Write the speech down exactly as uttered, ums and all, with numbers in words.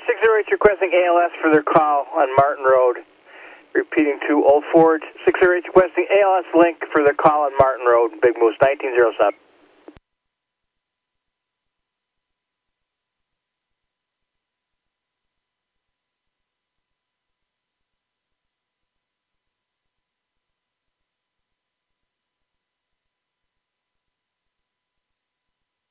six zero eight requesting A L S for their call on Martin Road. Repeating to Old Forge, six zero eight requesting A L S link for their call on Martin Road, Big Moose, nineteen oh seven.